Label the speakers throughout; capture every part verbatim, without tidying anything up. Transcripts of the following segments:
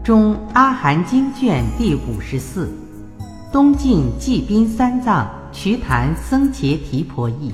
Speaker 1: 中阿含经卷第五十四，东晋纪宾三藏瞿昙僧伽提婆译。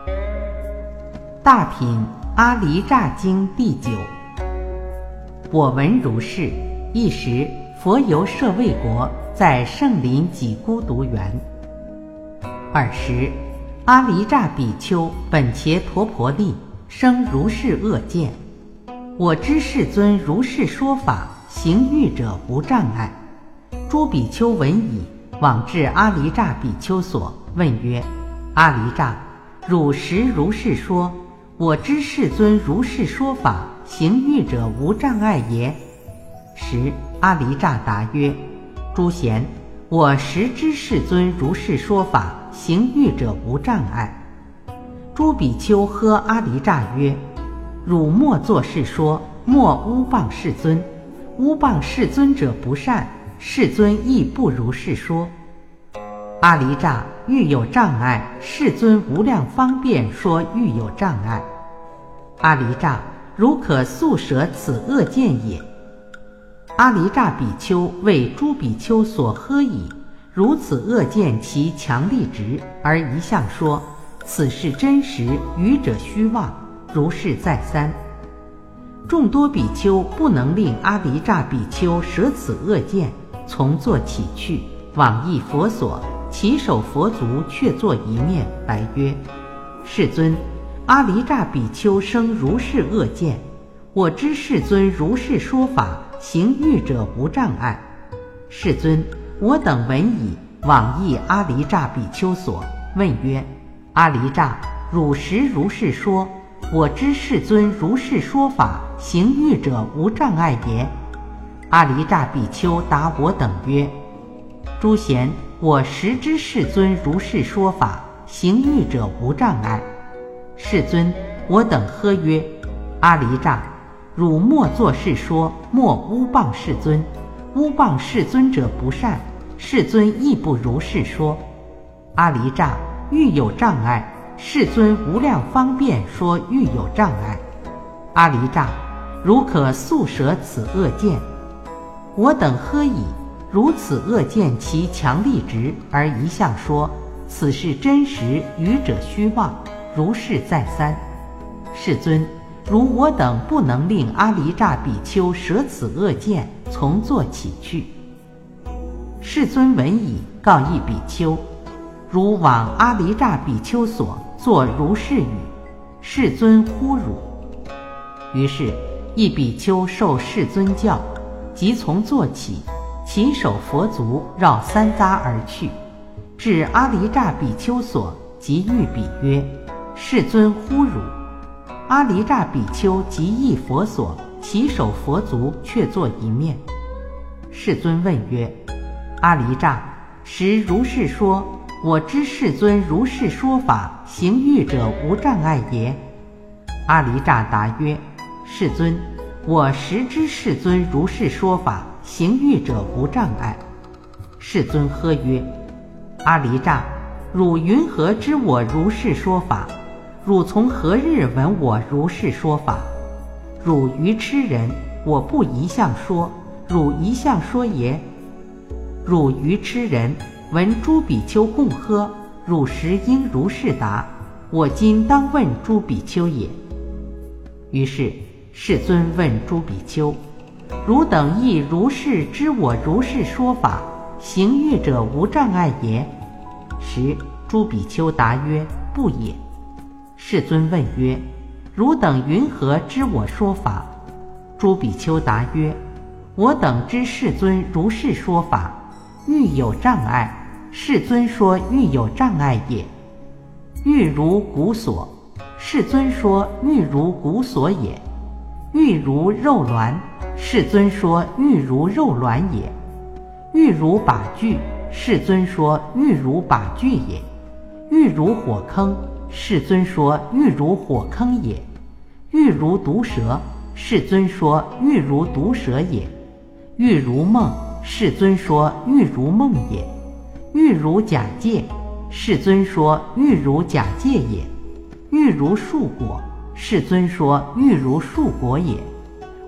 Speaker 1: 大品阿离诈经第九。我闻如是，一时佛游舍卫国，在圣林己孤独园。尔时阿离诈比丘本伽陀婆利生如是恶见，我知世尊如是说法，行欲者无障碍。诸比丘闻已，往至阿离诈比丘所，问曰：阿离诈，汝实如是说，我知世尊如是说法，行欲者无障碍耶？时阿离诈答曰：诸贤，我实知世尊如是说法，行欲者无障碍。诸比丘呵阿离诈曰：汝莫作是说，莫诬谤世尊，诬谤世尊者不善，世尊亦不如是说。阿离诈欲有障碍，世尊无量方便说欲有障碍。阿离诈，如可速舍此恶见也。阿离诈比丘为诸比丘所呵已，如此恶见其强力直，而一向说此是真实，愚者虚妄，如是再三。众多比丘不能令阿离诈比丘舍此恶见，从坐起去，往诣佛所，其手佛足却坐一面，白曰：世尊，阿离诈比丘生如是恶见，我知世尊如是说法，行欲者无障碍。世尊，我等闻已，往诣阿离诈比丘所，问曰：阿离诈，汝实如是说，我知世尊如是说法，行欲者无障碍耶？阿离诈比丘答我等曰：诸贤，我实知世尊如是说法，行欲者无障碍。世尊，我等呵曰：阿离诈，汝莫作是说，莫诬谤世尊，诬谤世尊者不善，世尊亦不如是说。阿离诈，欲有障碍，世尊无量方便说欲有障碍。阿离诈，如可速舍此恶见。我等呵已，如此恶见其强力直，而一向说此是真实，愚者虚妄，如是再三。世尊，如我等不能令阿离诈比丘舍此恶见，从坐起去。世尊闻已，告一比丘：汝往阿离诈比丘所，作如是语，世尊呼汝。于是一比丘受世尊教，即从坐起，其手佛足绕三匝而去，至阿离诈比丘所，即欲比曰：世尊呼汝。阿离诈比丘即诣佛所，其手佛足却坐一面。世尊问曰：阿离诈，实如是说，我知世尊如是说法，行欲者无障碍耶？阿离诈答曰：世尊，我实知世尊如是说法，行欲者无障碍。世尊呵曰：阿离诈，汝云何知我如是说法？汝从何日闻我如是说法？汝愚痴人，我不一向说，汝一向说耶？汝愚痴人，闻诸比丘共呵，汝实应如是答，我今当问诸比丘也。于是世尊问诸比丘：汝等亦如是知我如是说法，行欲者无障碍耶？时诸比丘答曰：不也。世尊问曰：汝等云何知我说法？诸比丘答曰：我等知世尊如是说法，欲有障碍，世尊说欲有障碍也。欲如骨所，世尊说欲如骨所也。欲如肉卵，世尊说欲如肉卵也。欲如靶具，世尊说欲如靶具也。欲如火坑，世尊说欲如火坑也。欲如毒蛇，世尊说欲如毒蛇也。欲如梦，世尊说欲如梦也。欲如假借，世尊说欲如假借也。欲如树果，世尊说欲如树果也。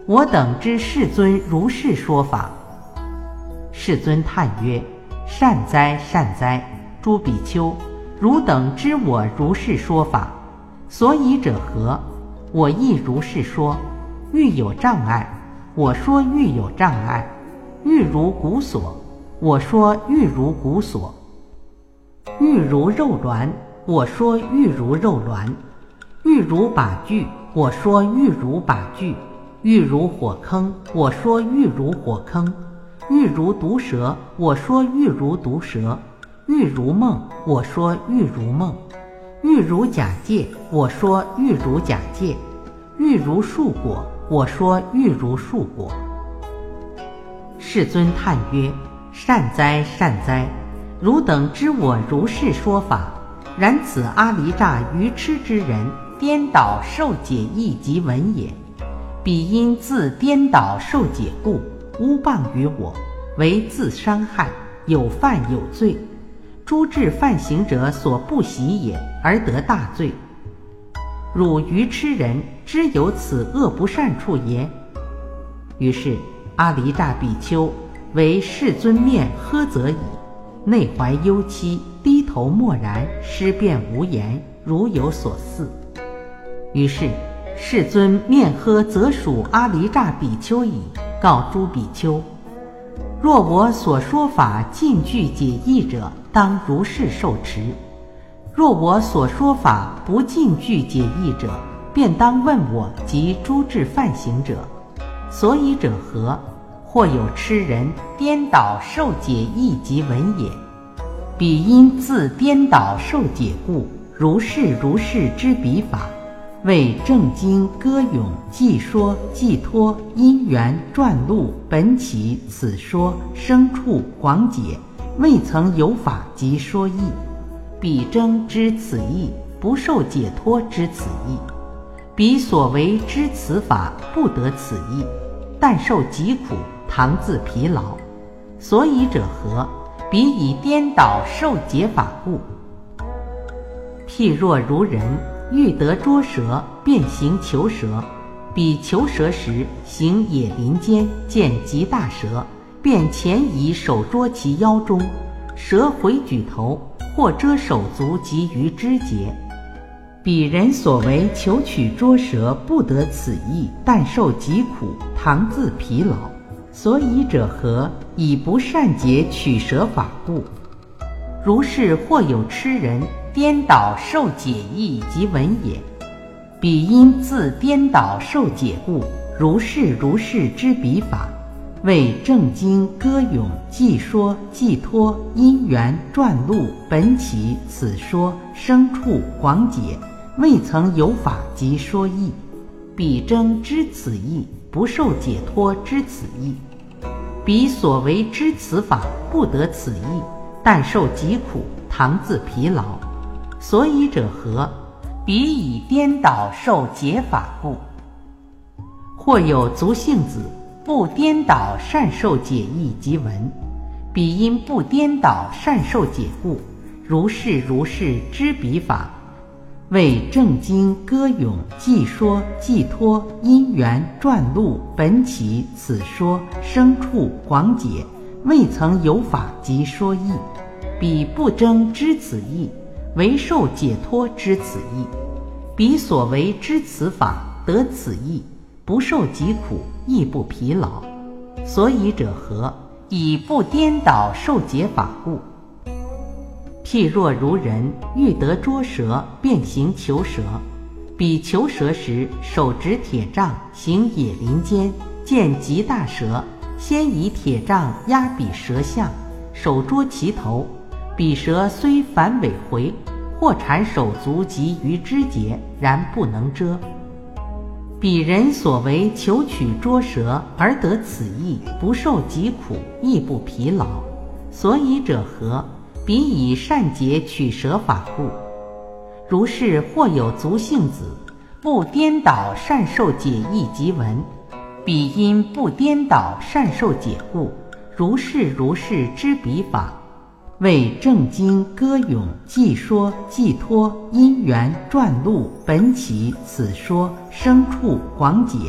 Speaker 1: 我等知世尊如是说法。世尊叹曰：善哉善哉，诸比丘，汝等知我如是说法，所以者何？我亦如是说。欲有障碍，我说欲有障碍；欲如骨锁，我说欲如骨锁；欲如肉卵，我说欲如肉卵；欲如把具，我说欲如把具；欲如火坑，我说欲如火坑；欲如毒蛇，我说欲如毒蛇；欲如梦，我说欲如梦；欲如假借，我说欲如假借；欲如树果，我说欲如树果。世尊叹曰：善哉善哉，汝等知我如是说法。然此阿离诈愚痴之人，颠倒受解义及闻也。彼因自颠倒受解故，诬谤于我，为自伤害，有犯有罪。诸智犯行者所不习也，而得大罪。汝愚痴人，知有此恶不善处耶？于是阿离诈比丘为世尊面呵责已，内怀忧戚，低头默然，失辩无言，如有所似。于是世尊面呵责属阿离诈比丘已，告诸比丘：若我所说法尽具解义者，当如是受持；若我所说法不尽具解义者，便当问我及诸智犯行者。所以者何？或有痴人颠倒受解义及闻也。彼因自颠倒受解故，如是如是之彼法，为正经歌咏记说寄托因缘转录本起此说生处广解，未曾有法及说义。彼争知此义，不受解脱之此义。彼所为知此法，不得此义，但受疾苦，堂自疲劳。所以者何？彼以颠倒受解法故。譬若如人欲得捉蛇，便行求蛇。彼求蛇时，行野林间，见极大蛇，便前移手捉其腰中。蛇回举头，或遮手足及于肢节。彼人所为求取捉蛇，不得此意，但受疾苦，堂自疲劳。所以者何？以不善解取蛇法故。如是或有痴人颠倒受解义及闻也。彼因自颠倒受解故，如是如是之彼法，为正经歌咏记说寄托因缘转录本起此说生处广解，未曾有法及说义。彼争知此义，不受解脱之此义。彼所为知此法，不得此义，但受疾苦，堂自疲劳。所以者何？彼以颠倒受解法故。或有足性子，不颠倒善受解义及闻。彼因不颠倒善受解故，如是如是知彼法，为正经歌咏记说寄托因缘转录本起此说生处广解，未曾有法及说义。彼不争知此义，为受解脱之此义。彼所为知此法，得此义，不受疾苦，亦不疲劳。所以者何？以不颠倒受解法故。譬若如人欲得捉蛇，便行求蛇。彼求蛇时，手执铁杖，行野林间，见极大蛇，先以铁杖压彼蛇相，手捉其头。彼蛇虽反尾回，或缠手足及于肢节，然不能遮。彼人所为求取捉蛇，而得此意，不受疾苦，亦不疲劳。所以者何？彼以善解取蛇法故。如是或有足性子，不颠倒善受解义及闻。彼因不颠倒善受解故，如是如是知彼法，为正经歌咏记说寄托因缘转录本起此说生处广解，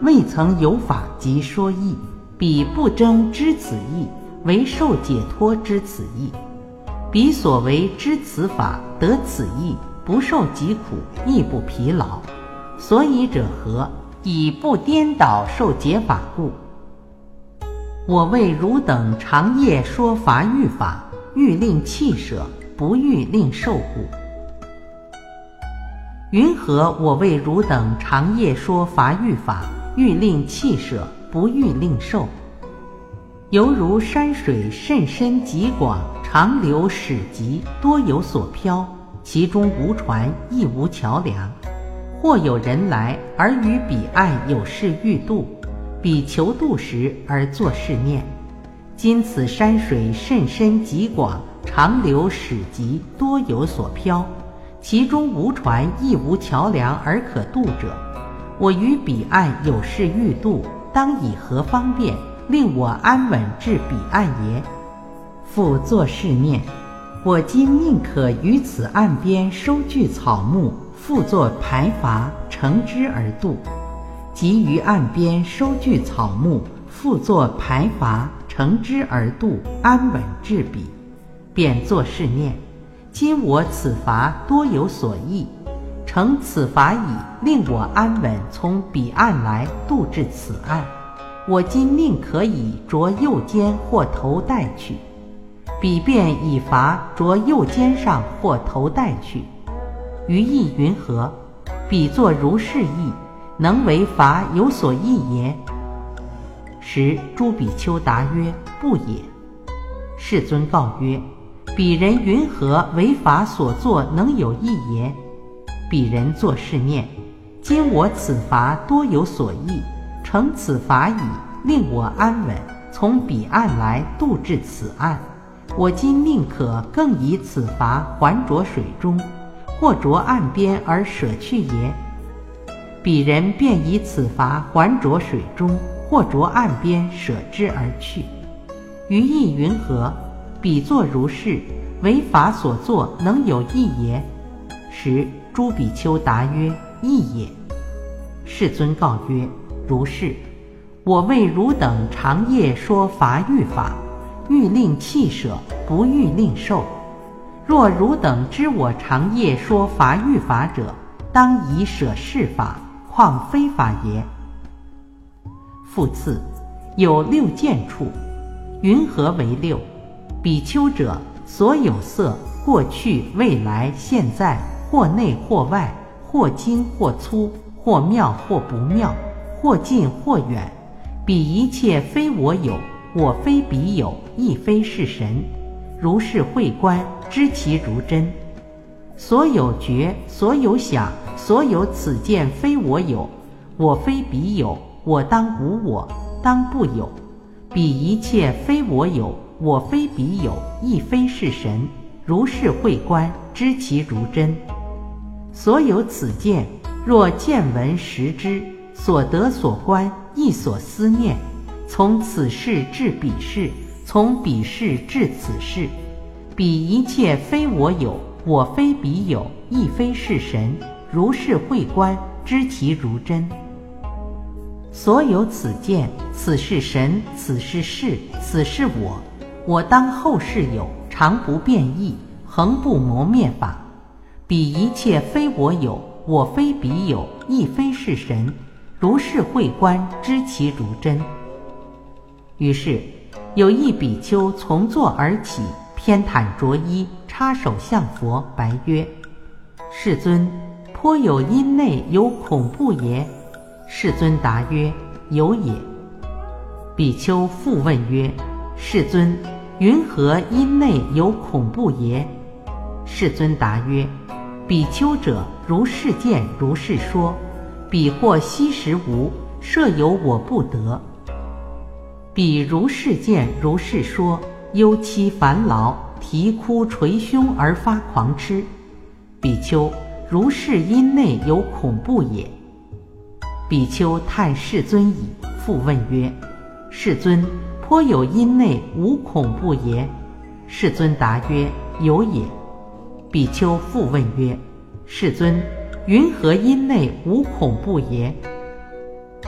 Speaker 1: 未曾有法及说义，彼不争知此义，为受解脱之此义。彼所为知此法得此义，不受疾苦，亦不疲劳。所以者何？以不颠倒受解法故。我为汝等长夜说法欲法，欲令弃舍，不欲令受故。云何我为汝等长夜说法欲法，欲令弃舍，不欲令受？犹如山水甚深极广，长流始极，多有所漂，其中无船，亦无桥梁。或有人来，而于彼岸有事欲渡，彼求渡时而作是念：今此山水甚深极广，长流始极，多有所漂，其中无船，亦无桥梁而可渡者，我于彼岸有事欲渡，当以何方便，令我安稳至彼岸耶？复作是念：我今宁可于此岸边收聚草木，复作排筏，乘之而渡。即于岸边收聚草木，复作排筏，乘之而渡，安稳至彼。便作是念：今我此筏多有所益，乘此筏已，令我安稳从彼岸来，渡至此岸。我今宁可以着右肩或头带去，彼便以筏着右肩上或头带去。于意云何？彼作如是意，能为筏有所益耶？时诸比丘答曰：不也。世尊告曰：彼人云何为筏所作能有益耶？彼人作是念：今我此筏多有所益，乘此筏已，令我安稳从彼岸来，渡至此岸。我今宁可更以此筏还着水中，或着岸边而舍去耶？彼人便以此筏还着水中，或着岸边舍之而去。于意云何？彼作如是，为筏所作能有益耶？时诸比丘答曰：益也。世尊告曰：如是。我为汝等长夜说法欲法，欲令弃舍，不欲令受。若汝等知我长夜说法欲法者，当以舍是法，况非法耶？复次，有六见处。云何为六？比丘者，所有色，过去、未来、现在，或内或外，或精或粗，或妙或不妙，或近或远，彼一切非我有，我非彼有，亦非是神。如是慧观，知其如真。所有觉，所有想，所有此见非我有，我非彼有，我当无我，当不有。彼一切非我有，我非彼有，亦非是神。如是慧观，知其如真。所有此见，若见闻识之，所得所观，亦所思念，从此事至彼事，从彼事至此事。彼一切非我有，我非彼有，亦非是神。如是慧观，知其如真。所有此见，此是神，此是事，此是我，我当后世有，常不变异，恒不磨灭法。彼一切非我有，我非彼有，亦非是神。如是慧观，知其如真。于是有一比丘从座而起，偏袒着衣，插手向佛，白曰：世尊，颇有因内有恐怖耶？世尊答曰：有也。比丘复问曰：世尊，云何因内有恐怖耶？世尊答曰：比丘者，如是见，如是说。彼或昔时无，设有我不得。彼如是见，如是说，忧戚烦劳，啼哭捶胸而发狂痴。比丘，如是因内有恐怖也。比丘叹世尊已，复问曰：世尊，颇有因内无恐怖耶？世尊答曰：有也。比丘复问曰：世尊，云何因内无恐怖耶？世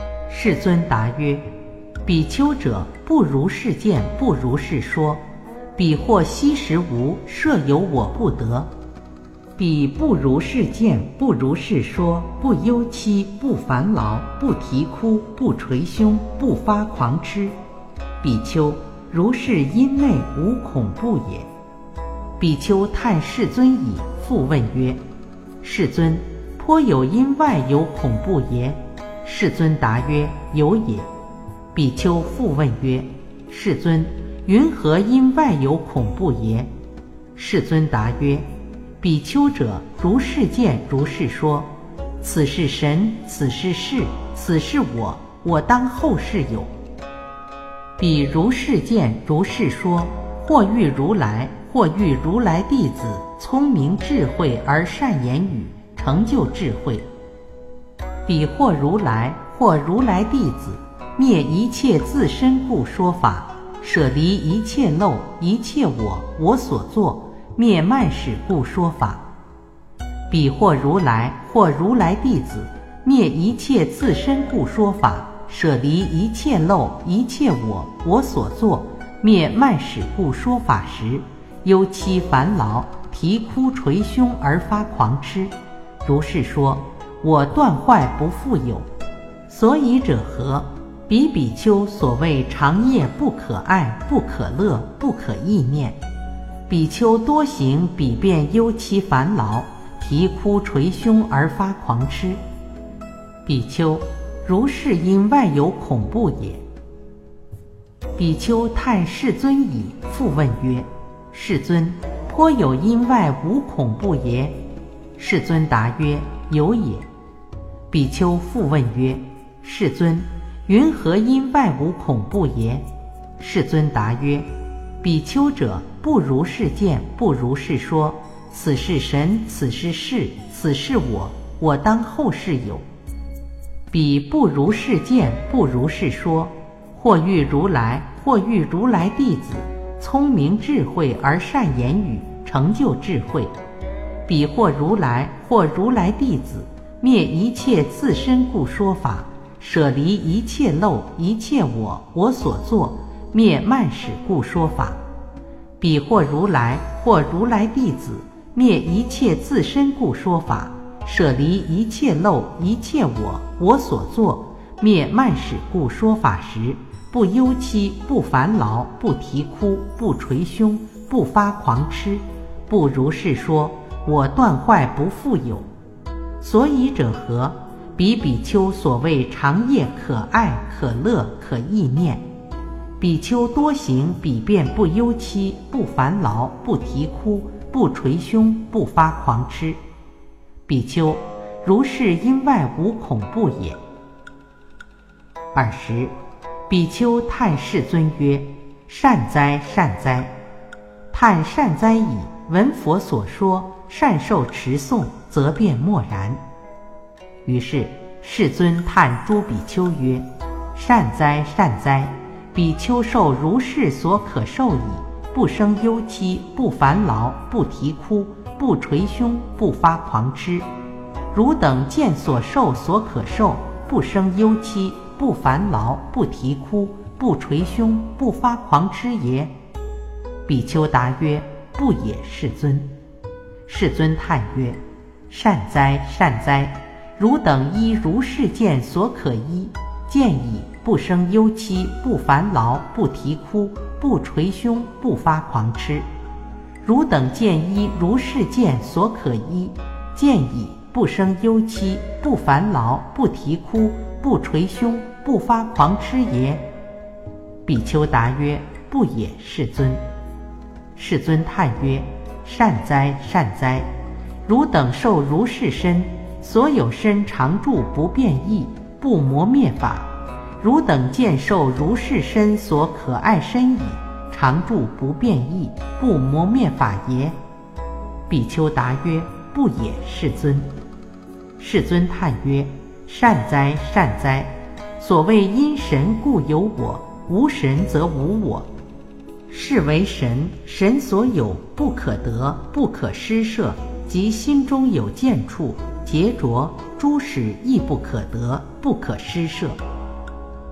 Speaker 1: 世尊答曰：比丘者，不如是见，不如是说。彼或昔时无，设有我不得。彼不如是见，不如是说，不忧戚，不烦劳，不啼哭，不捶胸，不发狂痴。比丘，如是因内无恐怖也。比丘叹世尊已，复问曰：世尊，颇有因外有恐怖耶？世尊答曰：有也。比丘复问曰：世尊，云何因外有恐怖耶？世尊答曰：比丘者，如是见，如是说。此是神，此是事，此是我，我当后世有。彼如是见，如是说，或遇如来，或遇如来弟子，聪明智慧而善言语，成就智慧。彼或如来，或如来弟子，灭一切自身故说法，舍离一切漏，一切我，我所作，灭慢使故说法。彼或如来，或如来弟子，灭一切自身故说法，舍离一切漏，一切我，我所作，灭慢使故说法时，忧戚烦劳，啼哭捶胸而发狂痴。如是说，我断坏不复有。所以者何？彼比丘所谓长夜不可爱，不可乐，不可意念。比丘多行彼变忧戚烦劳，啼哭捶胸而发狂痴。比丘，如是因外有恐怖也。比丘叹世尊已，复问曰：世尊，颇有因外无恐怖耶？世尊答曰：有也。比丘复问曰：世尊，云何因外无恐怖耶？世尊答曰：比丘者，不如是见，不如是说。此是神，此是事，此是我，我当后世有。彼不如是见，不如是说，或遇如来，或遇如来弟子，聪明智慧而善言语，成就智慧。彼或如来，或如来弟子，灭一切自身故说法，舍离一切漏，一切我，我所作，灭慢使故说法。彼或如来，或如来弟子，灭一切自身故说法，舍离一切漏，一切我，我所作，灭慢使故说法时，不忧戚，不烦劳，不啼哭，不捶胸，不发狂痴。不如是说，我断坏不复有。所以者何？彼比丘所谓长夜可爱，可乐，可意念。比丘多行彼变不忧戚，不烦劳，不啼哭，不捶胸，不发狂痴。比丘，如是因外无恐怖也。尔时，比丘叹世尊曰：善哉，善哉！叹善哉矣！闻佛所说，善受持诵，则便默然。于是世尊叹诸比丘曰：善哉，善哉！比丘受如是所可受矣，不生忧戚，不烦劳，不啼哭，不捶胸，不发狂痴。汝等见所受所可受，不生忧戚，不烦劳，不啼哭，不捶胸，不发狂痴耶？比丘答曰：不也，世尊。世尊叹曰：善哉，善哉！汝等依如是见所可依，见已，不生忧戚，不烦劳，不啼哭，不捶胸，不发狂痴。汝等见依如是见所可依，见已，不生忧戚，不烦劳，不啼哭，不捶胸，不发狂痴耶？比丘答曰：不也，世尊。世尊叹曰：善哉，善哉！汝等受如是身，所有身常住不变异，不磨灭法。汝等见受如是身所可爱身矣，常住不变异，不磨灭法耶？比丘答曰：不也，世尊。世尊叹曰：善哉，善哉！所谓因神故有我，无神则无我。是为神，神所有，不可得，不可施设，即心中有见处，劫着诸使亦不可得，不可施设。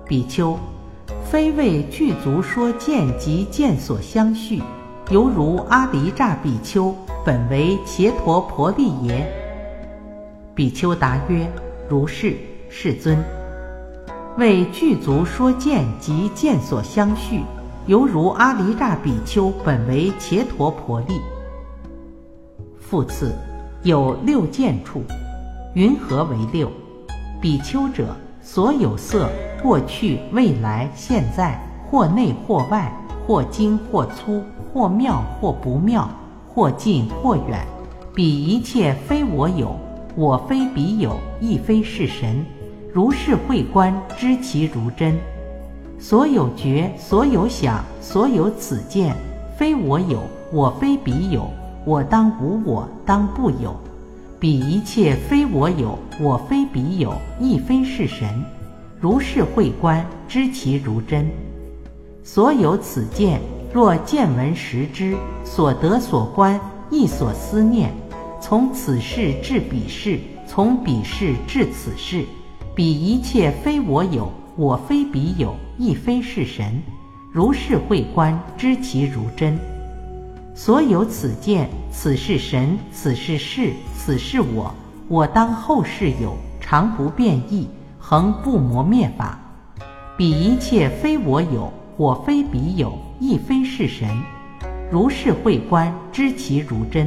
Speaker 1: 比丘，非为具足说见及见所相续，犹如阿梨吒比丘本为伽陀婆利耶？比丘答曰：如是，世尊。为具足说见及见所相续，犹如阿梨吒比丘本为伽陀婆利。复次，有六见处，云何为六？比丘者，所有色，过去、未来、现在，或内或外，或精或粗，或妙或不妙，或近或远，彼一切非我有，我非彼有，亦非是神，如是慧观，知其如真。所有觉，所有想，所有此见，非我有，我非彼有，我当无我，当不有。彼一切非我有，我非彼有，亦非是神，如是慧观，知其如真。所有此见，若见闻识之，所得所观，亦所思念，从此事至彼事，从彼事至此事，彼一切非我有，我非彼有，亦非是神，如是慧观，知其如真。所有此见，此是神，此是事，此是我，我当后世有，常不变异，恒不磨灭法。彼一切非我有，我非彼有，亦非是神，如是慧观，知其如真。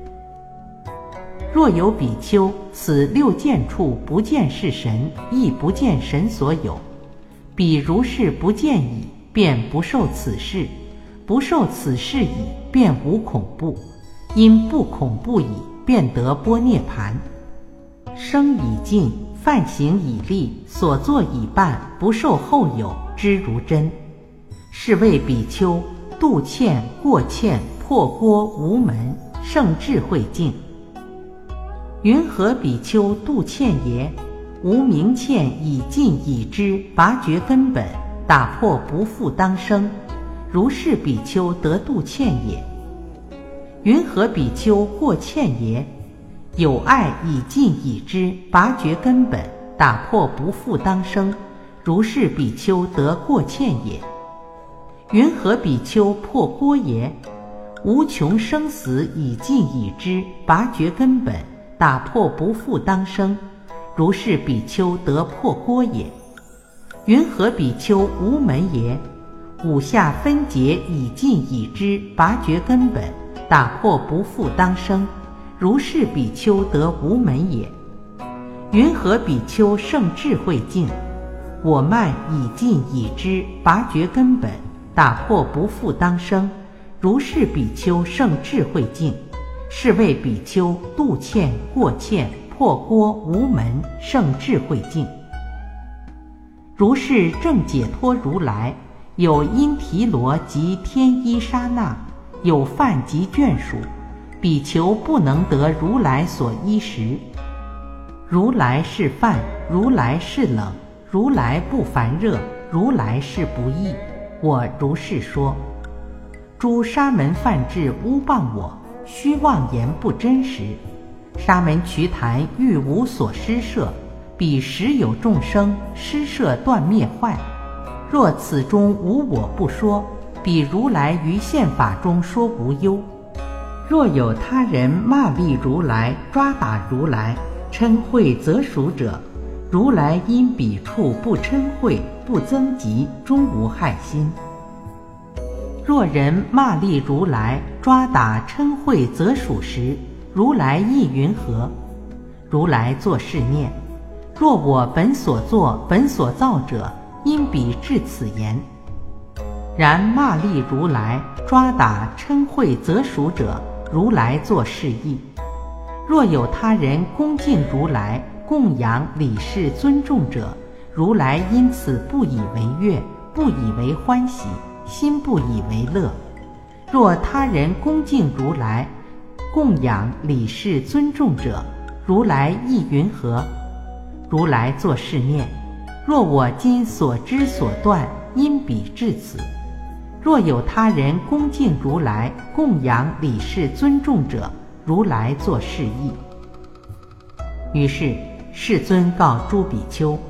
Speaker 1: 若有比丘，此六见处不见是神，亦不见神所有，彼如是不见已，便不受此事，不受此事已，便无恐怖，因不恐怖已，便得般涅盘。生已尽，犯行已立，所作已办，不受后有，知如真。是谓比丘度欠、过欠、破锅、无门，胜智慧境。云何比丘度欠也？无明欠已尽已知，拔绝根本，打破不复当生，如是比丘得度欠也。云何比丘过欠也？有爱已尽已知，拔绝根本，打破不复当生，如是比丘得过欠也。云何比丘破锅也？无穷生死已尽已知，拔绝根本，打破不复当生，如是比丘得破锅也。云何比丘无门也？五下分解已尽已知，拔绝根本，打破不复当生，如是比丘得无门也。云何比丘胜智慧境？我慢已尽已知，拔绝根本，打破不复当生，如是比丘胜智慧境。是谓比丘度欠、过欠、破锅、无门，胜智慧境。如是正解脱如来，有因提罗及天衣沙那，有饭及眷属，比丘不能得如来所依食。如来是饭，如来是冷，如来不烦热，如来是不异，我如是说。诸沙门梵志诬谤我，虚妄言不真实。沙门瞿昙欲无所施设，彼时有众生，施设断灭坏。若此中无我不说，彼如来于现法中说无忧。若有他人骂詈如来，抓打如来，嗔恚则属者，如来因彼处不嗔恚，不增疾，终无害心。若人骂詈如来，抓打嗔恚则属时，如来亦云何？如来作是念：若我本所作，本所造者，因彼至此言。然骂詈如来，抓打嗔恚则属者，如来作是意。若有他人恭敬如来，供养礼事尊重者，如来因此不以为悦，不以为欢喜，心不以为乐。若他人恭敬如来，供养礼事尊重者，如来亦云何？如来作是念：若我今所知所断，因彼至此。若有他人恭敬如来，供养礼事尊重者，如来作是意。于是世尊告诸比丘：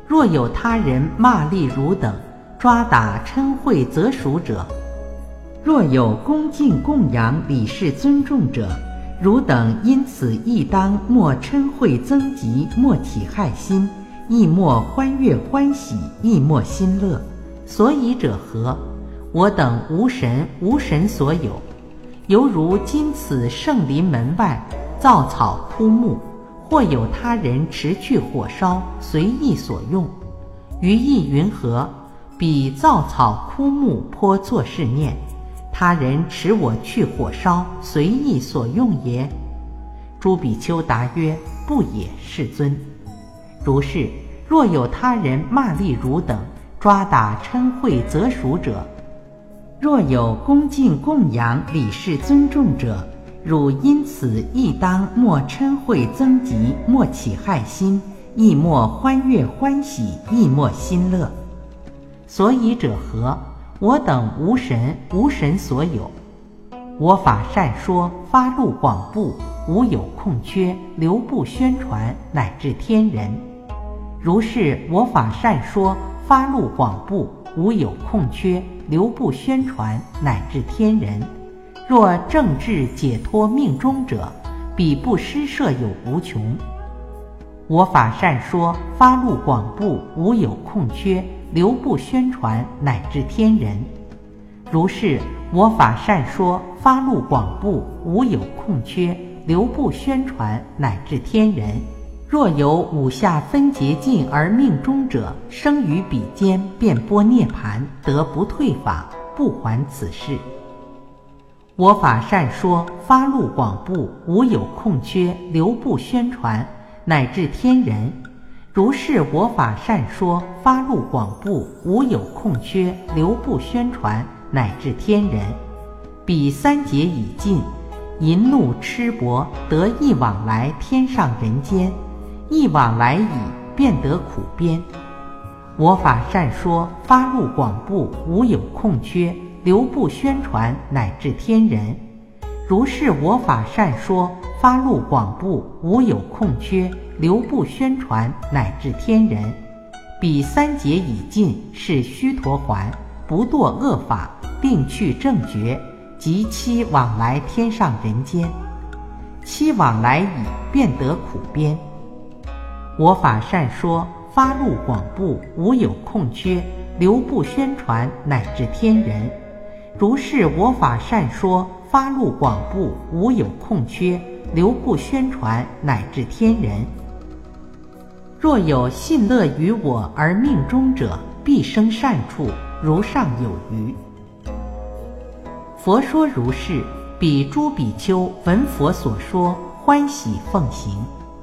Speaker 1: 若有他人骂詈汝等，抓打嗔恚责属者，若有恭敬供养礼事尊重者，汝等因此亦当莫嗔恚增疾，莫起害心，亦莫欢悦欢喜，亦莫心乐。所以者何？我等无神，无神所有。犹如今此圣林门外造草枯木，或有他人持去火烧，随意所用。于意云何？彼造草枯木颇作是念，他人持我去火烧，随意所用也。诸比丘答曰：不也，世尊。如是，若有他人骂詈汝等，抓打嗔恚责属者，若有恭敬供养礼事尊重者，汝因此亦当莫嗔恚增疾，莫起害心，亦莫欢悦欢喜，亦莫心乐。所以者何？我等无神，无神所有。我法善说，发露广布，无有空缺，流布宣传，乃至天人。如是我法善说，发露广布，无有空缺，流布宣传，乃至天人。若正智解脱命中者，彼不施设有无穷。我法善说，发露广布，无有空缺，流布宣传，乃至天人。如是我法善说，发露广布，无有空缺，流布宣传，乃至天人。若有五下分劫尽而命中者，生于彼间，便波涅盘，得不退法，不还此世。我法善说，发露广布，无有空缺，流布宣传，乃至天人。如是我法善说，发露广布，无有空缺，流布宣传，乃至天人。彼三劫已尽，淫怒痴薄，得一往来天上人间，一往来已，便得苦边。我法善说，发露广布，无有空缺，流布宣传，乃至天人。如是我法善说，发露广布，无有空缺，流布宣传，乃至天人。彼三劫已尽，是须陀洹，不堕恶法，并去正觉，即期往来天上人间，期往来已，便得苦边。我法善说，发露广布，无有空缺，流布宣传，乃至天人。如是我法善说，发露广布，无有空缺，流布宣传，乃至天人。若有信乐于我而命中者，必生善处，如上有余。佛说如是，彼诸比丘闻佛所说，欢喜奉行。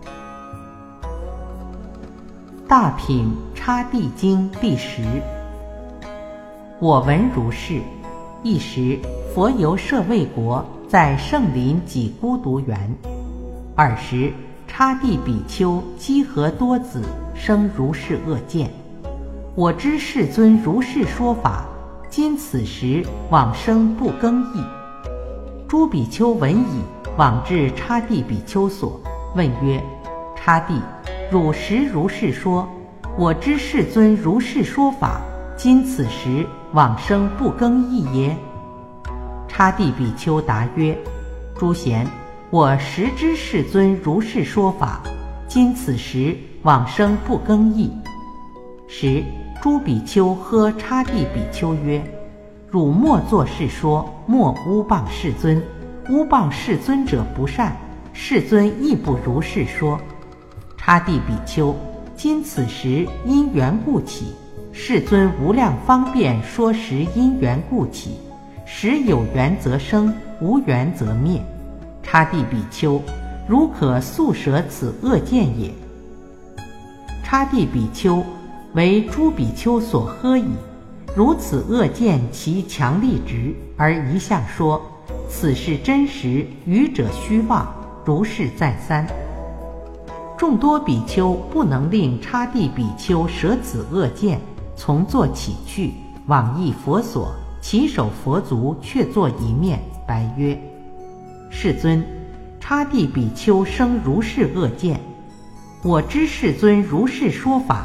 Speaker 1: 大品刹帝经第十。我闻如是。一时，佛游舍卫国，在圣林己孤独园。尔时，刹帝比丘积合多子，生如是恶见。我知世尊如是说法，今此时往生不更易。诸比丘闻已，往至刹帝比丘所，问曰：刹帝，汝实如是说，我知世尊如是说法，今此时往生不更易耶？刹帝比丘答曰：诸贤，我实知世尊如是说法，今此时往生不更易。时诸比丘呵刹帝比丘曰：汝莫作是说，莫诬谤世尊，诬谤世尊者不善，世尊亦不如是说。刹帝比丘，今此时因缘故起，世尊无量方便说时因缘故起，时有缘则生，无缘则灭。刹帝比丘，如可速舍此恶见也。刹帝比丘，为诸比丘所呵矣。如此恶见其强力直，而一向说，此是真实，愚者虚妄，如是再三。众多比丘不能令刹帝比丘舍此恶见，从座起去，往诣佛所，起手佛足，却坐一面，白曰：世尊，刹帝比丘生如是恶见，我知世尊如是说法，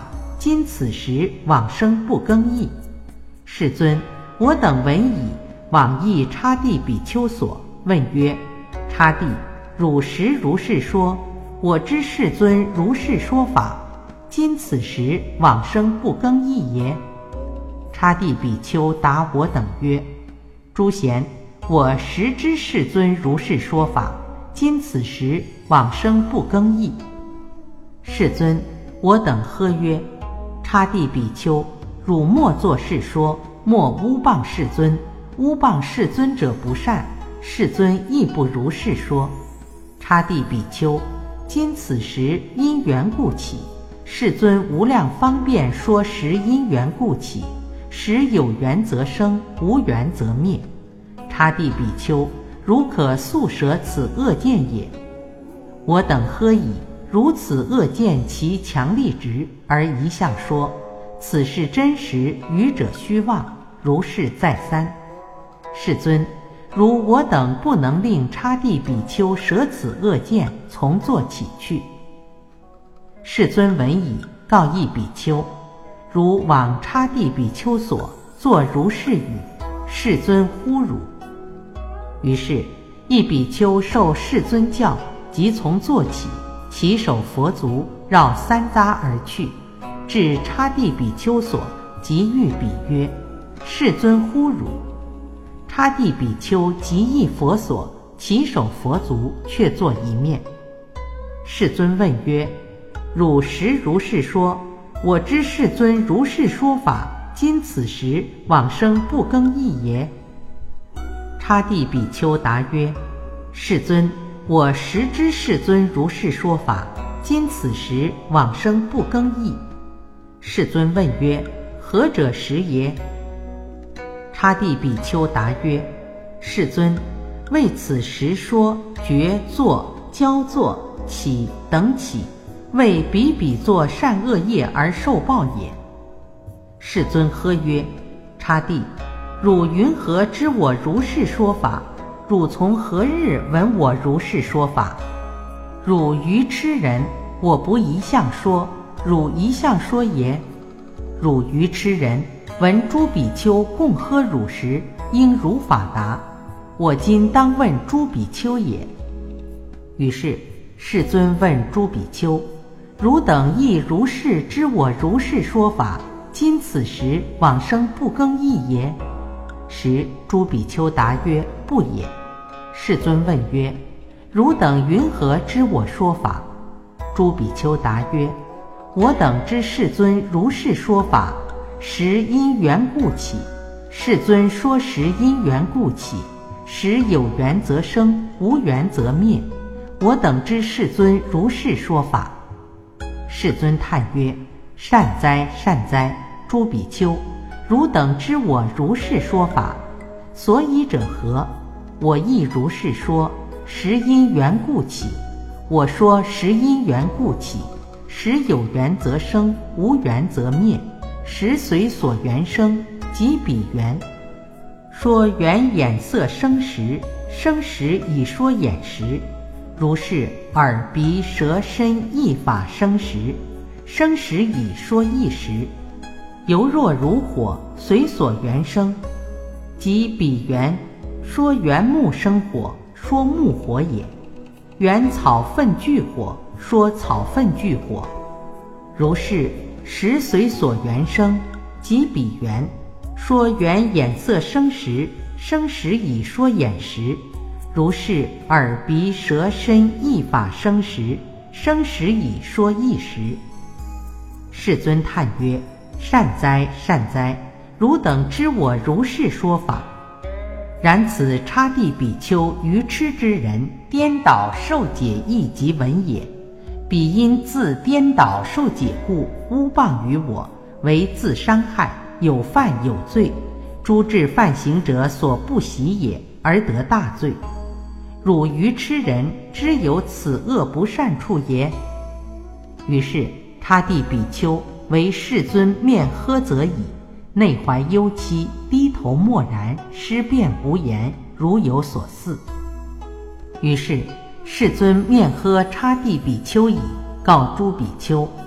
Speaker 1: 今此时往生不更易。世尊，我等闻已，往诣叉地比丘所，问曰：叉地，汝实如是说，我知世尊如是说法，今此时往生不更易耶？叉地比丘答我等曰：诸贤，我实知世尊如是说法，今此时往生不更易。世尊，我等呵曰：叉地比丘，汝莫作是说，莫诬谤世尊，诬谤世尊者不善，世尊亦不如是说。叉地比丘，今此时因缘故起，世尊无量方便说时因缘故起，时有缘则生，无缘则灭。叉地比丘，如可速舍此恶见也。我等呵已，如此恶见其强力直，而一向说，此是真实，愚者虚妄，如是再三。世尊，如我等不能令叉地比丘舍此恶见，从坐起去。世尊闻已，告益比丘：如往叉地比丘所，作如是语，世尊呼汝。于是一比丘受世尊教，即从坐起，起手佛足，绕三匝而去，至叉地比丘所，即欲比曰：世尊呼汝。叉地比丘即诣佛所，起手佛足，却坐一面。世尊问曰：汝实如是说，我知世尊如是说法，今此时往生不更易耶？叉地比丘答曰：世尊，我实知世尊如是说法，今此时往生不更易。世尊问曰：何者实耶？叉地比丘答曰：世尊，为此时说觉坐交坐起等起，为比比作善恶业而受报也。世尊呵曰：叉地，汝云何知我如是说法？汝从何日闻我如是说法？汝愚痴人，我不一向说，汝一向说耶？汝愚痴人，闻诸比丘共呵汝时，应如法答。我今当问诸比丘也。于是世尊问诸比丘：汝等亦如是知我如是说法，今此时往生不更易耶？时诸比丘答曰：不也。世尊问曰：汝等云何知我说法？诸比丘答曰：我等知世尊如是说法，时因缘故起，世尊说时因缘故起，时有缘则生，无缘则灭。我等知世尊如是说法。世尊叹曰：善哉善哉，诸比丘，汝等知我如是说法，所以者何？我亦如是说，时因缘故起。我说时因缘故起，时有缘则生，无缘则灭，时随所缘生，即彼缘。说缘眼色生时，生时以说眼时，如是耳鼻舌身意法生时，生时以说意时，犹若如火，随所缘生，即彼缘。说缘木生火，说木火也；缘草粪聚火，说草粪聚火。如是时随所缘生，即彼缘。说缘眼色生时，生时以说眼时，如是耳鼻舌身意法生时，生时以说意时。世尊叹曰：善哉善哉，汝等知我如是说法。然此叉地比丘愚痴之人，颠倒受解义即闻也。彼因自颠倒受解故，诬谤于我，为自伤害，有犯有罪，诸至犯行者所不喜也，而得大罪。汝愚痴人，知有此恶不善处耶？于是叉地比丘为世尊面呵责已，内怀忧戚，低头默然，失辩无言，如有所似。于是世尊面呵叉地比丘已，告诸比丘：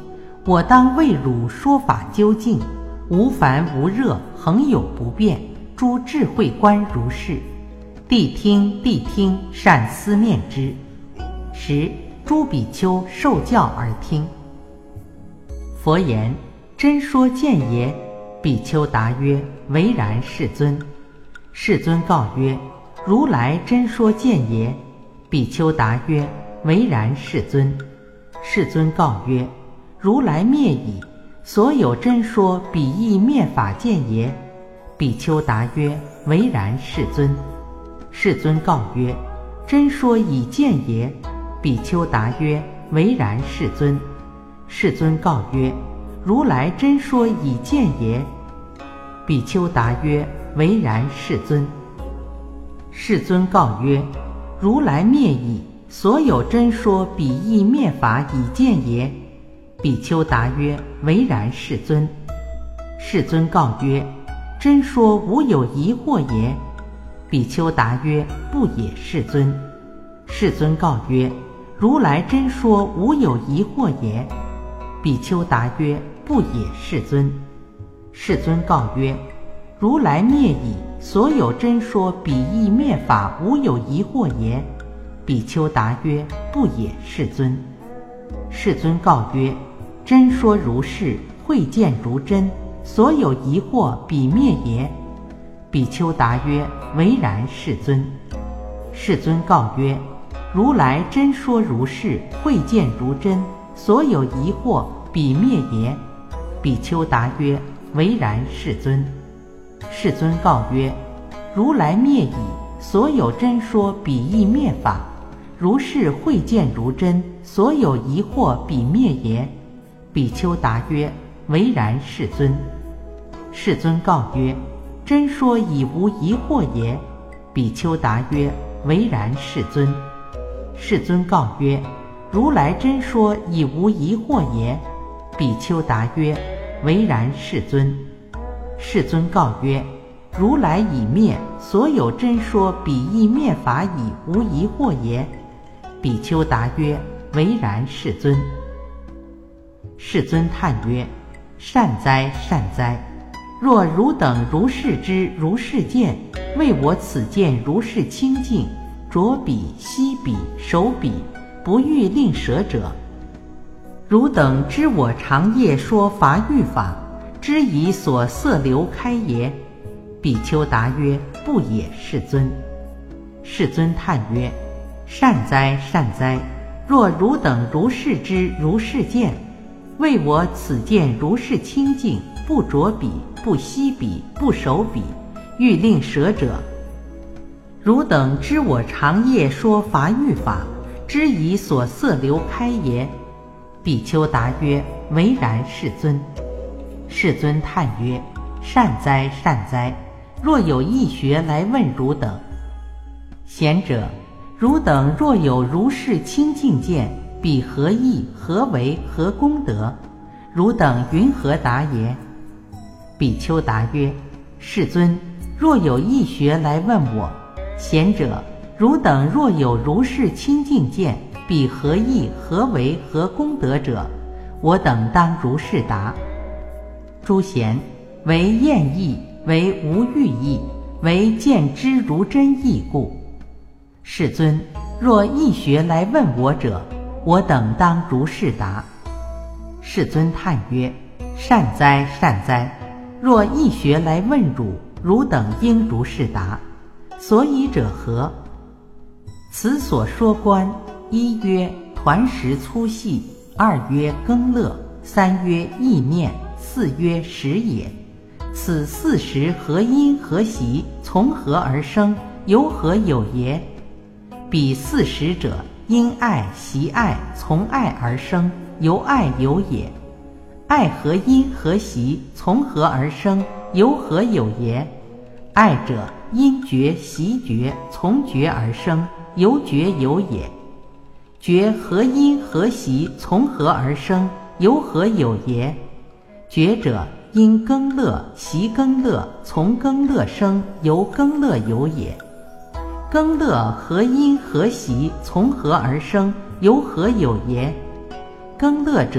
Speaker 1: 我当为汝说法究竟，无烦无热，恒有不变，诸智慧观如是。谛听谛听，善思念之。十诸比丘受教而听。佛言：真说见也。比丘答曰：唯然，世尊。世尊告曰：如来真说见也。比丘答曰：唯然，世尊。世尊告曰：如来灭矣，所有真说彼亦灭法见也。比丘答曰：唯然，世尊。世尊告曰：真说已见也。比丘答曰：唯然，世尊。世尊告曰：如来真说已见也。比丘答曰：唯然，世尊。世尊告曰：如来灭矣，所有真说彼亦灭法已见也。比丘答曰：唯然，世尊。世尊告曰：真说无有疑惑也。比丘答曰：不也，世尊。世尊告曰：如来真说无有疑惑也。比丘答曰：不也，世尊。世尊告曰：如来灭矣，所有真说彼亦灭法无有疑惑也。比丘答曰：不也，世尊。世尊告曰：真说如是，慧见如真，所有疑惑彼灭也。比丘答曰：唯然，世尊。世尊告曰：如来真说如是，慧见如真，所有疑惑彼灭也。比丘答曰：唯然，世尊。世尊告曰：如来灭矣，所有真说彼亦灭法，如是慧见如真，所有疑惑彼灭也。比丘答曰：唯然，世尊。世尊告曰：真说已无疑惑也。比丘答曰：唯然，世尊。世尊告曰：如来真说已无疑惑也。比丘答曰：唯然，世尊。世尊告曰：如来已灭，所有真说彼亦灭法已无疑惑也。比丘答曰：唯然，世尊。世尊叹曰：善哉，善哉！若汝等如是知如是见，为我此见如是清净，着彼息彼守彼，不欲令舍者，汝等知我长夜说法欲法，知以所色流开也。比丘答曰：不也，世尊。世尊叹曰：善哉，善哉！若汝等如是知如是见，为我此见如是清净，不着彼不息彼不守彼，欲令舍者，汝等知我长夜说法欲法，知以所色流开也。比丘答曰：唯然，世尊。世尊叹曰：善哉，善哉！若有义学来问汝等，贤者，汝等若有如是清净见，彼何义何为何功德？汝等云何答也？比丘答曰：世尊，若有义学来问我，贤者，汝等若有如是清净见，彼何义何为何功德者，我等当如是答。诸贤，为厌义，为无欲义，为见之如真义故。世尊，若义学来问我者，我等当如是答。世尊叹曰：善哉，善哉！若义学来问汝，汝等应如是答。所以者何？此所说观，一曰团识粗细，二曰更乐，三曰意念，四曰识也。此四识何因何习，从何而生，由何有也？彼四识者，因爱习爱，从爱而生，由爱有也。爱何因何习，从何而生，由何有也？爱者，因觉习觉，从觉而生，由觉有也。觉何因何习，从何而生，由何有也？觉者，因更乐习更乐，从更乐生，由更乐有也。更乐何因何习，从何而生，由何有也？更乐者，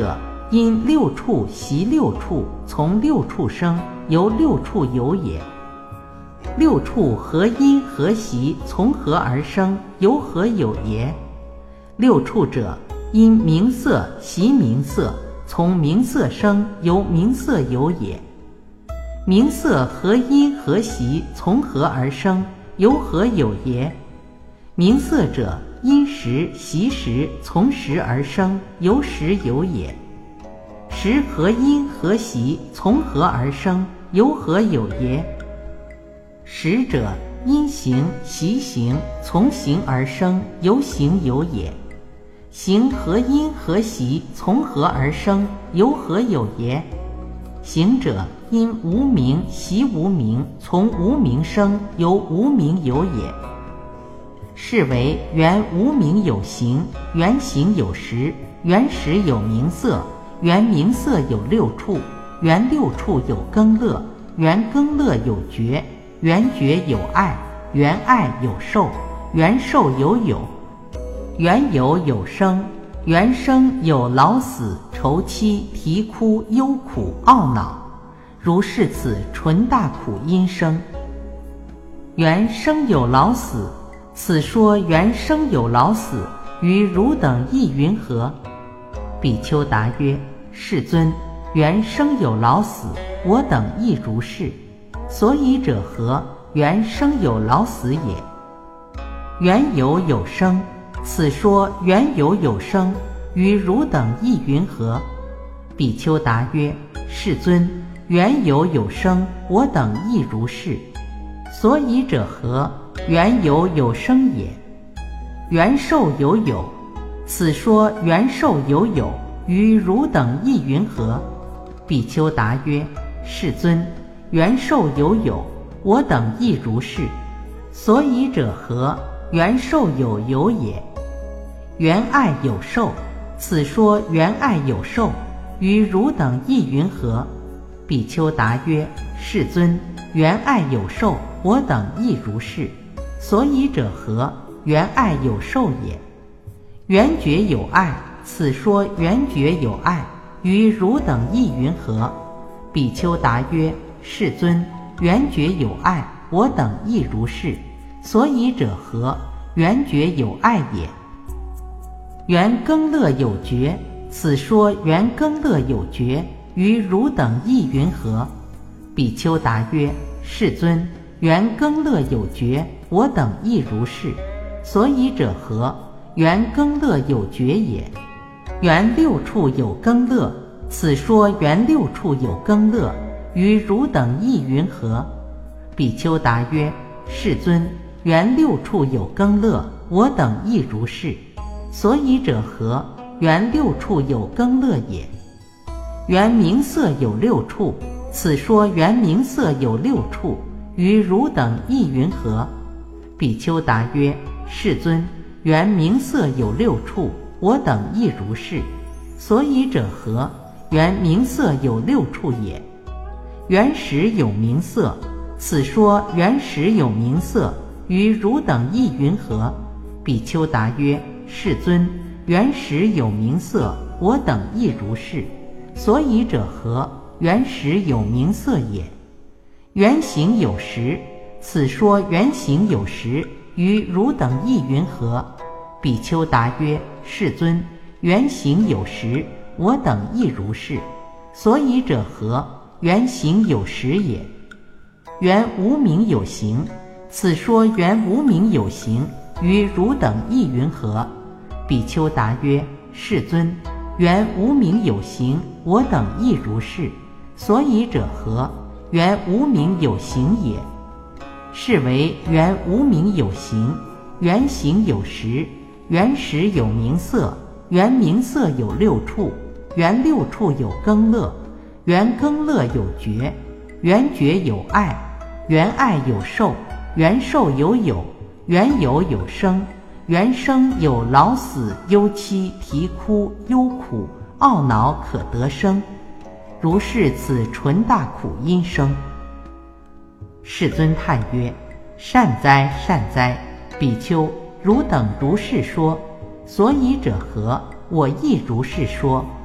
Speaker 1: 因六畜习六畜，从六畜生，由六畜有也。六畜何因何习，从何而生，由何有也？六畜者，因名色习名色，从名色生，由名色有也。名色何因何习，从何而生，由何有也？名色者，因时习时，从时而生，由时有也。时何因何习，从何而生，由何有也？时者，因行习行，从行而生，由行有也。行何因何习，从何而生，由何有也？行者，因无名习无名，从无名生，由无名有也。是为原无名有形，原形有实，原实有名色，原名色有六畜，原六畜有更乐，原更乐有觉，原觉有爱，原爱有受，原受有有，原有有生，原生有老死愁戚啼哭忧苦懊恼，如是此纯大苦因生。原生有老死，此说原生有老死，于汝等亦云何？比丘答曰：世尊，原生有老死，我等亦如是。所以者何？原生有老死也。原有有生，此说原有有生，于汝等亦云何？比丘答曰：世尊，原有有生，我等亦如是。所以者何？原有有生也。原受有有，此说原受有有，于汝等亦云何？比丘答曰：世尊，原受有有，我等亦如是。所以者何？原受有有也。原爱有受，此说原爱有受，于汝等亦云何？比丘答曰：世尊，原爱有受，我等亦如是。所以者何？原爱有受也。原觉有爱，此说原觉有爱，于汝等亦云何？比丘答曰：世尊，原觉有爱，我等亦如是。所以者何？原觉有爱也。原更乐有觉，此说原更乐有觉，于汝等亦云何？比丘答曰：世尊，原更乐有觉，我等亦如是。所以者何？原更乐有觉也。原六畜有更乐，此说原六畜有更乐，于汝等亦云何？比丘答曰：世尊，原六畜有更乐，我等亦如是。所以者何？原六畜有更乐也。原名色有六畜，此说原名色有六畜，于汝等亦云何？比丘答曰：世尊，原名色有六畜，我等亦如是。所以者何？原名色有六畜也。原识有名色，此说原识有名色，于汝等亦云何？比丘答曰：世尊，原识有名色，我等亦如是。所以者何？原识有名色也。原行有实，此说原行有实，于汝等亦云何？比丘答曰：世尊，原行有实，我等亦如是。所以者何？原行有实也。原无名有形，此说原无名有形，于汝等亦云何？比丘答曰：世尊，原无名有形，我等亦如是。所以者何？原无名有形也。是为原无名有形，原形有实，原实有名色，原名色有六畜，原六畜有更乐，原更乐有觉，原觉有爱，原爱有受，原受有有，原有有生，原生有老死忧戚啼哭忧苦懊恼可得生，如是此纯大苦因生。世尊叹曰：善哉善哉，比丘，汝等如是说。所以者何？我亦如是说。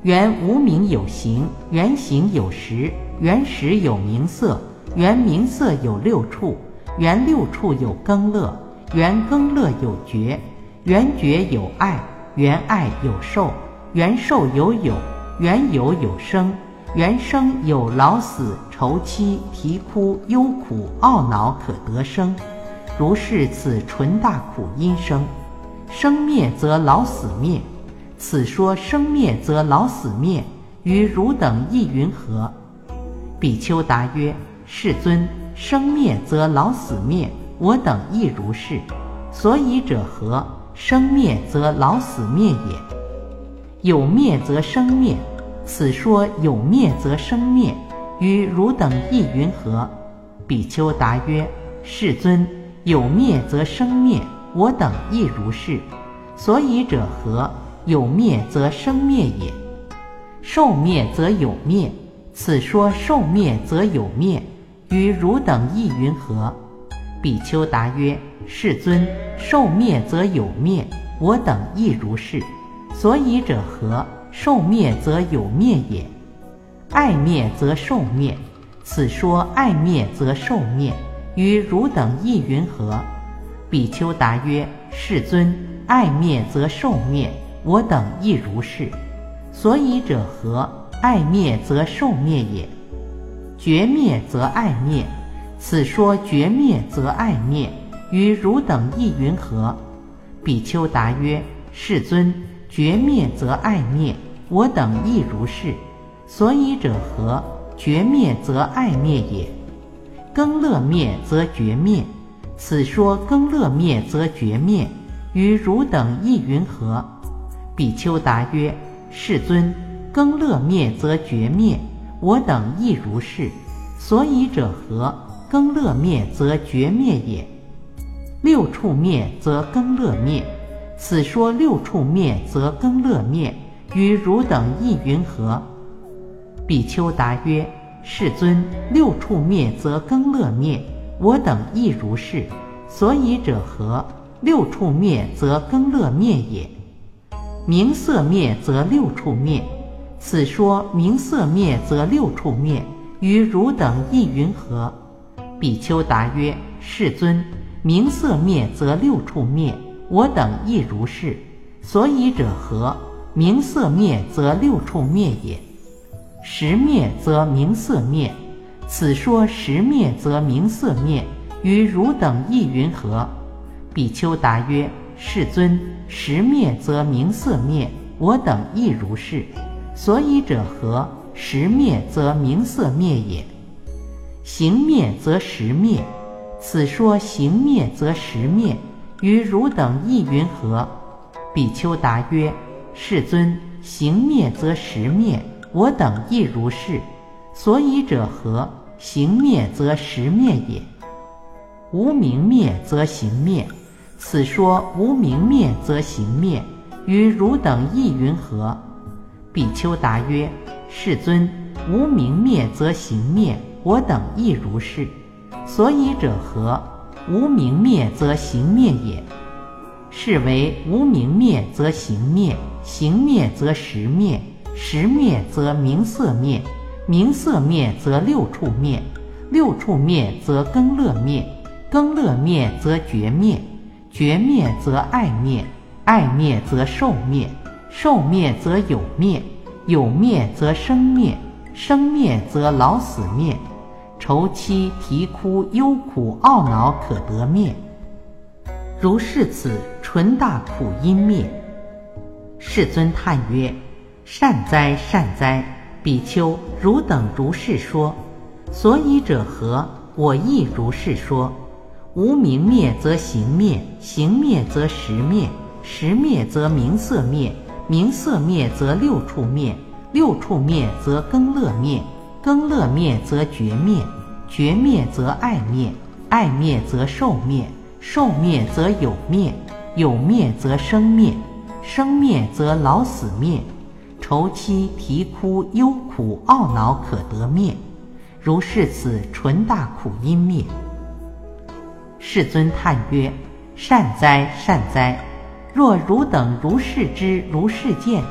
Speaker 1: 原无名有形，原形有实，原实有名色，原名色有六处，原六处有更乐，原更乐有觉，原觉有爱，原爱有受，原受有有，原有有生，原生有老死愁戚啼哭忧苦懊恼可得生。如是此纯大苦因生。生灭则老死灭，此说生灭则老死灭，于汝等亦云何？比丘答曰：世尊，生灭则老死灭，我等亦如是。所以者何？生灭则老死灭也。有灭则生灭，此说有灭则生灭，于汝等亦云何？比丘答曰：世尊，有灭则生灭，我等亦如是。所以者何？有灭则生灭也。受灭则有灭，此说受灭则有灭，于汝等亦云何？比丘答曰：世尊，受灭则有灭，我等亦如是。所以者何？受灭则有灭也。爱灭则受灭，此说爱灭则受灭，于汝等亦云何？比丘答曰：世尊，爱灭则受灭，我等亦如是。所以者何？爱灭则受灭也。觉灭则爱灭，此说觉灭则爱灭，于汝等亦云何？比丘答曰：世尊，觉灭则爱灭，我等亦如是。所以者何？觉灭则爱灭也。更乐灭则觉灭，此说更乐灭则觉灭，于汝等亦云何？比丘答曰：世尊，更乐灭则觉灭，我等亦如是。所以者何？更乐灭则觉灭也。六处灭则更乐灭，此说六处灭则更乐灭，于汝等亦云何？比丘答曰：世尊，六处灭则更乐灭，我等亦如是。所以者何？六处灭则更乐灭也。名色灭则六处灭，此说名色灭则六处灭，于汝等亦云何？比丘答曰：世尊，名色灭则六处灭，我等亦如是。所以者何？名色灭则六处灭也。识灭则名色灭，此说识灭则名色灭，于汝等亦云何？比丘答曰：世尊，识灭则名色灭，我等亦如是。所以者何？识灭则名色灭也。行灭则识灭，此说行灭则识灭，于汝等亦云何？比丘答曰：世尊，行灭则识灭，我等亦如是。所以者何？行灭则识灭也。无明灭则行灭，此说无明灭则行灭，于汝等亦云何？比丘答曰：世尊，无明灭则行灭，我等亦如是。所以者何？无明灭则行灭也。是为无明灭则行灭，行灭则识灭，识灭则名色灭，名色灭则六处灭，六处灭则更乐灭，更乐灭则觉灭，觉灭则爱灭，爱灭则受灭，受灭则有灭，有灭则生灭，生灭则老死灭，愁戚啼哭忧苦懊恼可得灭。如是此纯大苦因灭。世尊叹曰：善哉善哉，比丘，汝等如是说。所以者何？我亦如是说。无明灭则行灭，行灭则识灭，识灭则名色灭，名色灭则六处灭，六处灭则更乐灭，更乐灭则觉灭，觉灭则爱灭，爱灭则受灭，受灭则有灭，有灭则生灭，生灭则老死灭，愁戚啼哭忧苦懊恼可得灭。如是此纯大苦因灭。世尊叹曰：善哉善哉，若汝等如是知如是见，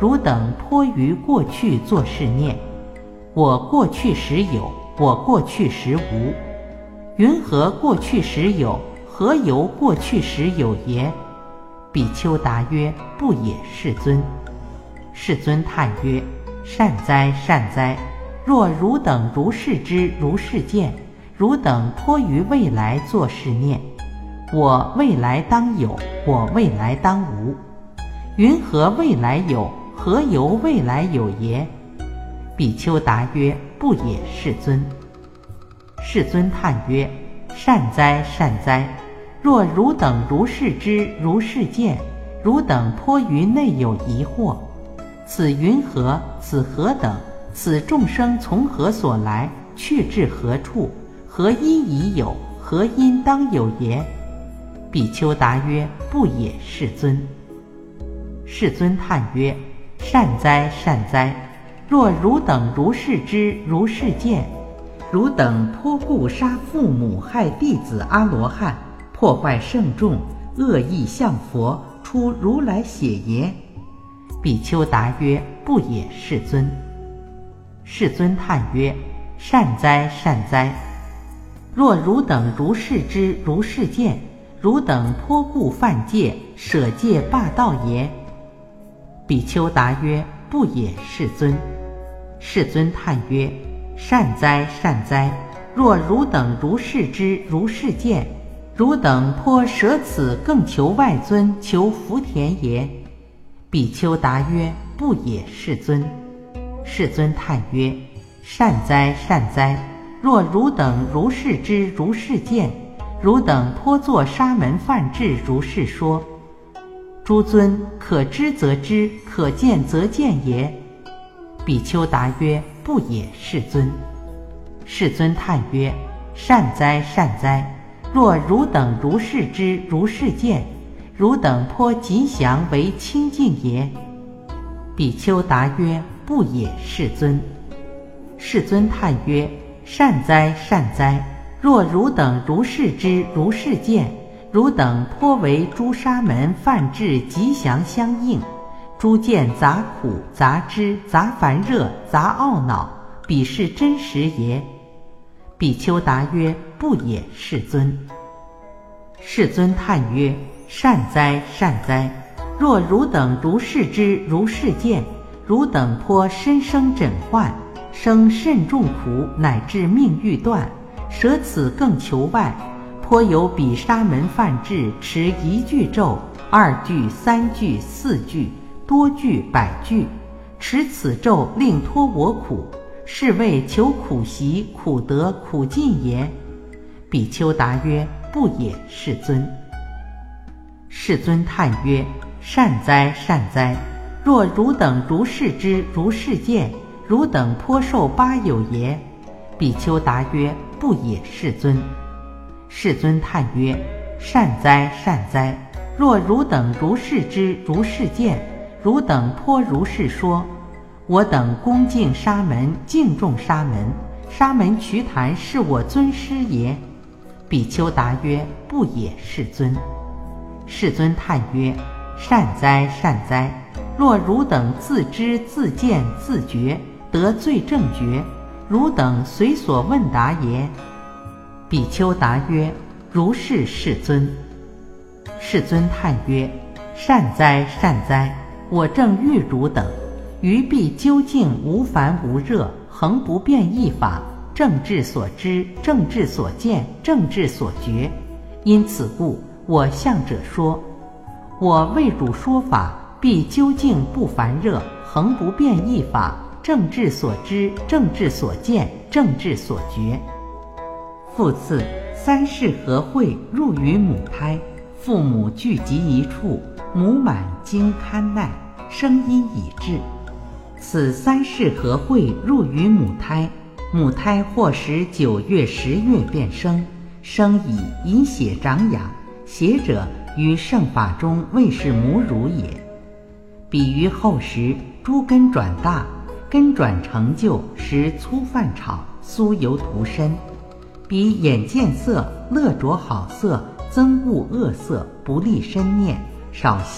Speaker 1: 汝等颇于过去作是念：我过去时有，我过去时无。云何过去时有？何由过去时有耶？比丘答曰：不也，世尊。世尊叹曰：善哉，善哉！若汝等如是知，如是见，汝等颇于未来作是念：我未来当有，我未来当无。云何未来有？何由未来有耶？比丘答曰：不也，世尊。世尊叹曰：善哉，善哉！若汝等如是知，如是见，汝等颇于内有疑惑：此云何？此何等？此众生从何所来？去至何处？何因已有？何因当有耶？比丘答曰：不也，世尊。世尊叹曰：善哉，善哉！若汝等如是知，如是见，汝等颇故杀父母，害弟子阿罗汉，破坏圣众，恶意向佛，出如来血耶？比丘答曰：不也，世尊。世尊叹曰：善哉，善哉！若汝等如是知，如是见，汝等颇故犯戒，舍戒霸道耶？比丘答曰：不也，世尊。世尊叹曰：善哉，善哉！若汝等如是知，如是见，汝等颇舍此更求外尊，求福田耶？比丘答曰：不也，世尊。世尊叹曰：善哉，善哉！若汝等如是知，如是见，汝等颇作沙门梵志，如是说：诸尊，可知则知，可见则见耶？比丘答曰：不也，世尊。世尊叹曰：善哉，善哉！若汝等如是知，如是见，汝等颇吉祥为清净耶？比丘答曰：不也，世尊。世尊叹曰：善哉，善哉！若汝等如是知，如是见，汝等颇为诸沙门梵志吉祥相应，诸见杂苦，杂知，杂烦热，杂懊恼，彼是真实耶？比丘答曰：不也，世尊。世尊叹曰：善哉，善哉！若汝等如是知，如是见，汝等颇身生枕患，生甚重苦，乃至命欲断，舍此更求外，颇有比沙门梵志，持一句咒，二句，三句，四句，多句，百句，持此咒令脱我苦，是谓求苦习，苦得，苦尽耶？比丘答曰：不也，世尊。世尊叹曰：善哉，善哉！若汝等如是知，如是见，汝等颇受八有耶？比丘答曰：不也，世尊。世尊叹曰：善哉，善哉！若汝等如是知，如是见，汝等颇如是说：我等恭敬沙门，敬重沙门，沙门瞿昙是我尊师耶？比丘答曰：不也，世尊。世尊叹曰：善哉，善哉！若汝等自知，自见，自觉，得最正觉，汝等随所问答耶？比丘答曰：如是，世尊。世尊叹曰：善哉，善哉！我正欲汝等于彼究竟无烦无热，恒不变异法，正智所知，正智所见，正智所觉。因此故，我向者说：我为汝说法，必究竟不烦热，恒不变异法，正智所知，正智所见，正智所觉。复次，三世合会入于母胎，父母聚集一处，母满经堪耐，生因已至。此三世合会入于母胎，母胎或时九月十月便生，生以以血长养，血者于圣法中谓是母乳也。比于后时诸根转大，根转成就，时粗饭炒，酥油涂身，彼眼见色，乐着好色，憎恶恶色，不立身念，少心，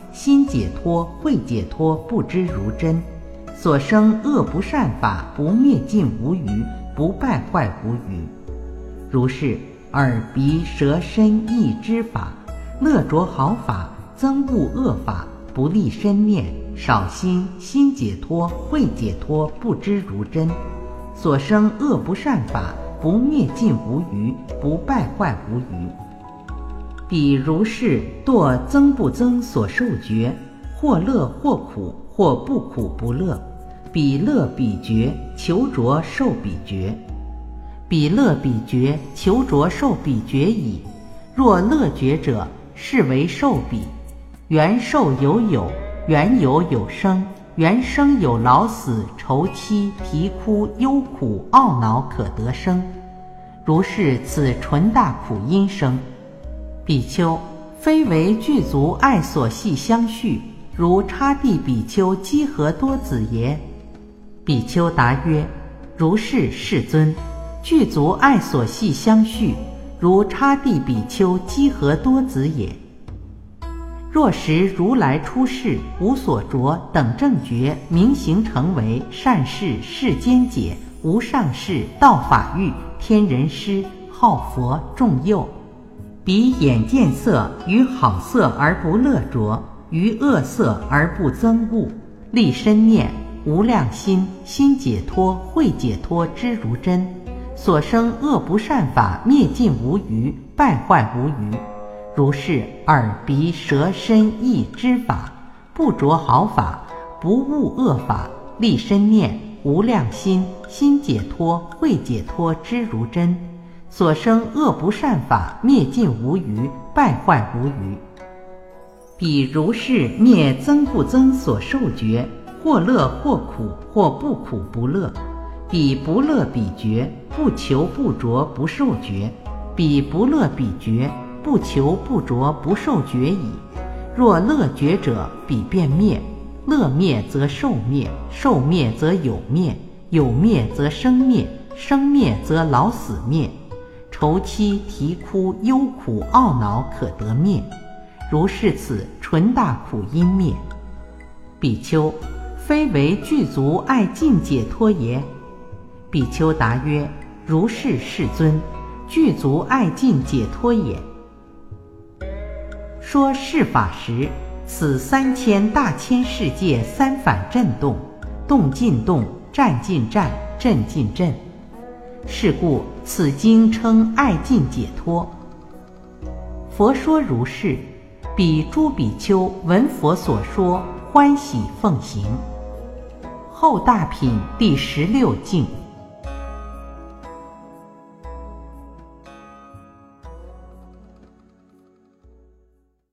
Speaker 1: 心解脱慧解脱不知如真，所生恶不善法不灭尽无余，不败坏无余。如是耳鼻舌身意之法，乐着好法，增恶恶法，不立身念，少心，心解脱慧解脱不知如真，所生恶不善法不灭尽无余，不败坏无余。彼如是堕增不增所受觉，或乐或苦，或不苦不乐，彼乐彼觉，求着受彼觉。彼乐彼觉，求着受彼觉矣。若乐觉者，是为受彼。缘受有有，缘有有生，缘生有老死愁戚啼哭忧苦懊恼可得生。如是此纯大苦因生。比丘，非为具足爱所系相续，如刹帝比丘积合多子耶？比丘答曰：如是世尊，具足爱所系相续，如刹帝比丘积合多子也。若时如来出世，无所着，等正觉，明行成为，善事世间解，无上士，道法欲，天人师，好佛众佑。彼眼见色，于好色而不乐着，于恶色而不憎恶，立身念，无量心，心解脱慧解脱知如真，所生恶不善法灭尽无余，败坏无余。如是耳鼻舌身意之法，不着好法，不误恶法，立身念，无量心，心解脱慧解脱知如真，所生恶不善法灭尽无余，败坏无余。彼如是灭增不增所受觉，或乐或苦，或不苦不乐。彼不乐彼觉，不求不着不受觉。彼不乐彼觉，不求不着不受觉矣。若乐觉者，彼便灭。乐灭则受灭，受灭则有灭，有灭则生灭，生灭则老死灭。愁戚啼哭忧苦懊恼可得灭。如是此纯大苦因灭。比丘，非为具足爱尽解脱耶？比丘答曰：如是世尊，具足爱尽解脱也。说是法时，此三千大千世界三反震动，动尽动，战尽战，震尽震。是故此经称爱尽解脱。佛说如是，彼诸比丘闻佛所说，欢喜奉行。后大品第十六境。